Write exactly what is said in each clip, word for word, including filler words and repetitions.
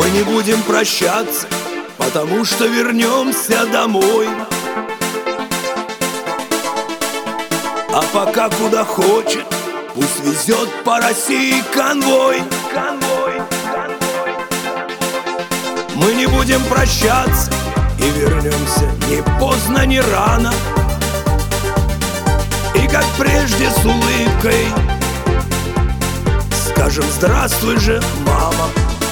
Мы не будем прощаться, потому что вернемся домой. А пока куда хочет, пусть везет по России конвой. Конвой, конвой. Мы не будем прощаться и вернемся ни поздно, ни рано. И как прежде с улыбкой скажем: здравствуй же, мама.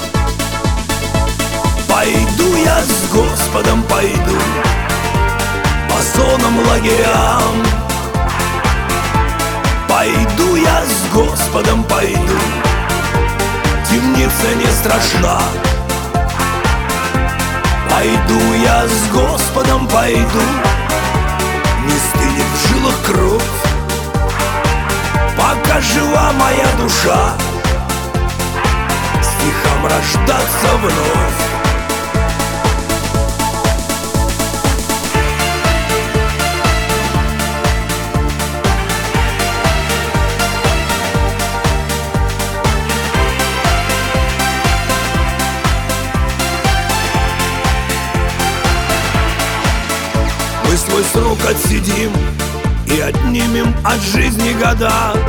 Пойду я с Господом, пойду по сонным лагерям. Пойду я с Господом, пойду, темница не страшна. Пойду я с Господом, пойду, не стынет в жилах кровь, пока жива моя душа, стихам рождаться вновь. Мы свой срок отсидим и отнимем от жизни года.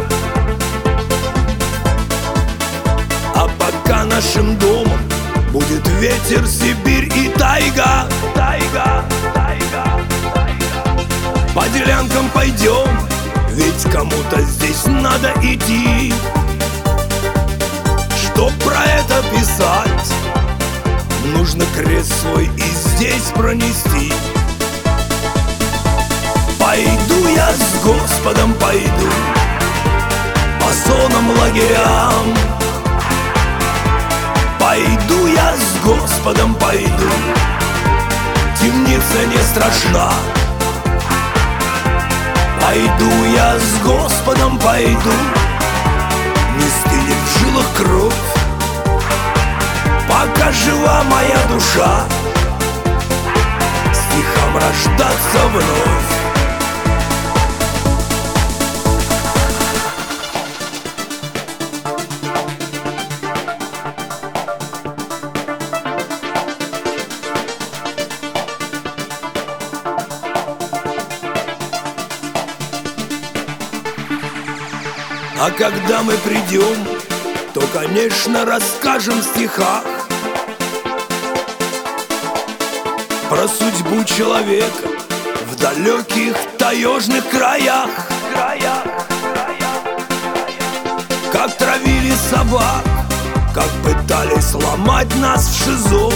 А пока нашим домом будет ветер, Сибирь и тайга. Тайга, тайга, тайга. По делянкам пойдем, ведь кому-то здесь надо идти. Чтоб про это писать, нужно крест свой и здесь пронести. Пойду я с Господом, пойду по сонным лагерям. Пойду я с Господом, пойду, темница не страшна. Пойду я с Господом, пойду, не стынет в жилах кровь, пока жива моя душа, стихам рождаться вновь. А когда мы придем, то, конечно, расскажем в стихах про судьбу человека в далеких таежных краях. Краях, краях, краях. Как травили собак, как пытались сломать нас в ШИЗО.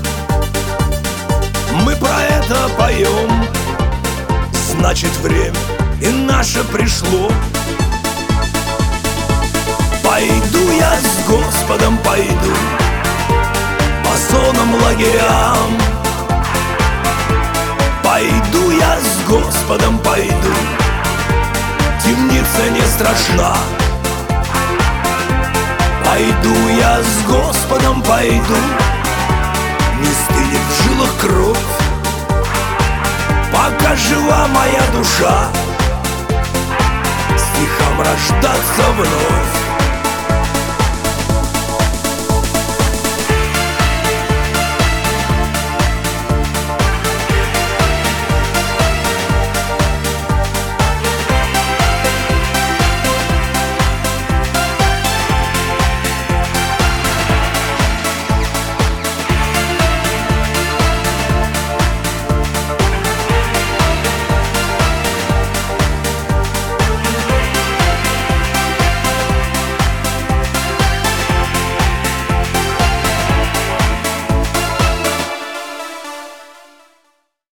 Мы про это поем, значит, время и наше пришло. Пойду я с Господом, пойду по сонным лагерям. Пойду я с Господом, пойду, темница не страшна. Пойду я с Господом, пойду, не стынет в жилах кровь, пока жива моя душа, стихам рождаться вновь.